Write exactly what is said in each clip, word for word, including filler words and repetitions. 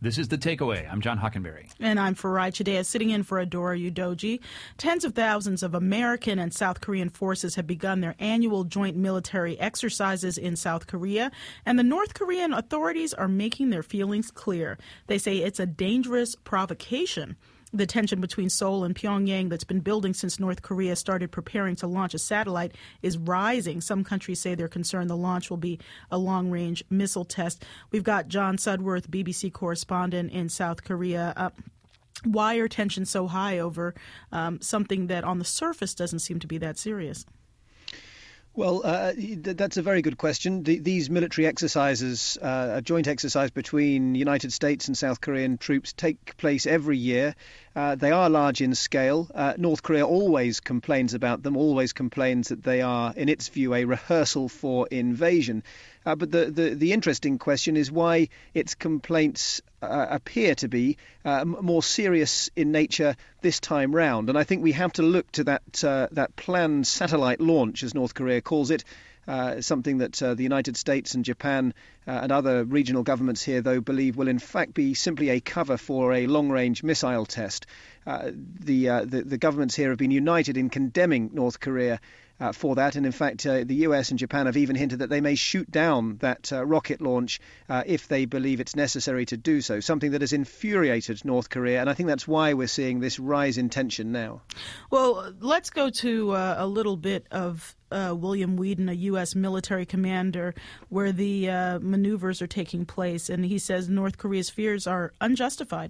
This is The Takeaway. I'm John Hockenberry. And I'm Farai Chideya, sitting in for Adora Udoji. Tens of thousands of American and South Korean forces have begun their annual joint military exercises in South Korea, and the North Korean authorities are making their feelings clear. They say it's a dangerous provocation. The tension between Seoul and Pyongyang that's been building since North Korea started preparing to launch a satellite is rising. Some countries say they're concerned the launch will be a long-range missile test. We've got John Sudworth, B B C correspondent in South Korea. Uh, why are tensions so high over um, something that on the surface doesn't seem to be that serious? Well, uh, that's a very good question. The, these military exercises, uh, a joint exercise between United States and South Korean troops, take place every year. Uh, they are large in scale. Uh, North Korea always complains about them, always complains that they are, in its view, a rehearsal for invasion. Uh, but the, the, the interesting question is why its complaints uh, appear to be uh, more serious in nature this time round. And I think we have to look to that uh, that planned satellite launch, as North Korea calls it, uh, something that uh, the United States and Japan uh, and other regional governments here, though, believe will in fact be simply a cover for a long-range missile test. Uh, the, uh, the the governments here have been united in condemning North Korea Uh, for that. And in fact, uh, the U S and Japan have even hinted that they may shoot down that uh, rocket launch uh, if they believe it's necessary to do so, something that has infuriated North Korea. And I think that's why we're seeing this rise in tension now. Well, let's go to uh, a little bit of uh, William Weedon, a U S military commander, where the uh, maneuvers are taking place. And he says North Korea's fears are unjustified.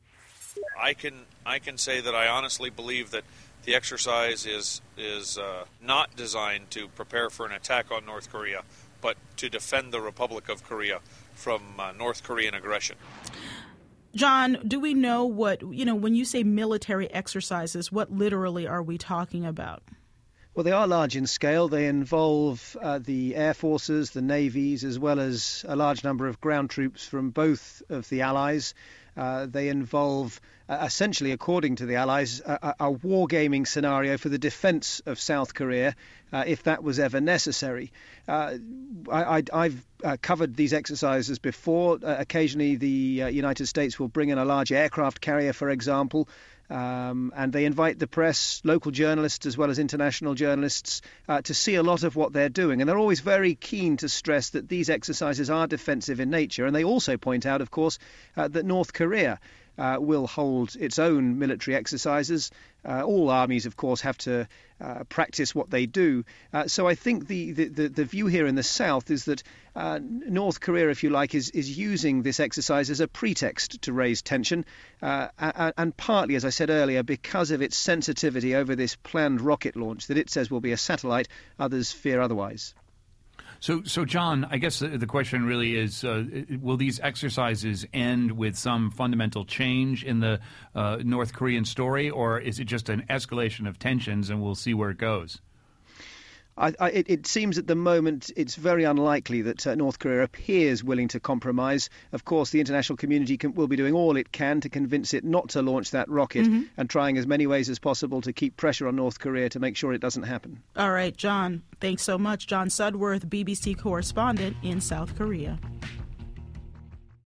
I can I can say that I honestly believe that the exercise is is uh, not designed to prepare for an attack on North Korea, but to defend the Republic of Korea from uh, North Korean aggression. John, do we know what, you know, when you say military exercises, what literally are we talking about? Well, they are large in scale. They involve uh, the air forces, the navies, as well as a large number of ground troops from both of the allies. Uh, they involve, uh, essentially, according to the Allies, a, a wargaming scenario for the defence of South Korea, uh, if that was ever necessary. Uh, I, I, I've uh, covered these exercises before. Uh, occasionally, the uh, United States will bring in a large aircraft carrier, for example, Um, and they invite the press, local journalists as well as international journalists, uh, to see a lot of what they're doing. And they're always very keen to stress that these exercises are defensive in nature. And they also point out, of course, uh, that North Korea uh, will hold its own military exercises. Uh, all armies, of course, have to uh, practice what they do. Uh, so I think the, the, the view here in the South is that uh, North Korea, if you like, is, is using this exercise as a pretext to raise tension. Uh, and, and partly, as I said earlier, because of its sensitivity over this planned rocket launch that it says will be a satellite, others fear otherwise. So, so John, I guess the, the question really is, uh, will these exercises end with some fundamental change in the uh, North Korean story, or is it just an escalation of tensions and we'll see where it goes? I, I, it, it seems at the moment it's very unlikely that uh, North Korea appears willing to compromise. Of course, the international community can, will be doing all it can to convince it not to launch that rocket, mm-hmm. and trying as many ways as possible to keep pressure on North Korea to make sure it doesn't happen. All right, John, thanks so much. John Sudworth, B B C correspondent in South Korea.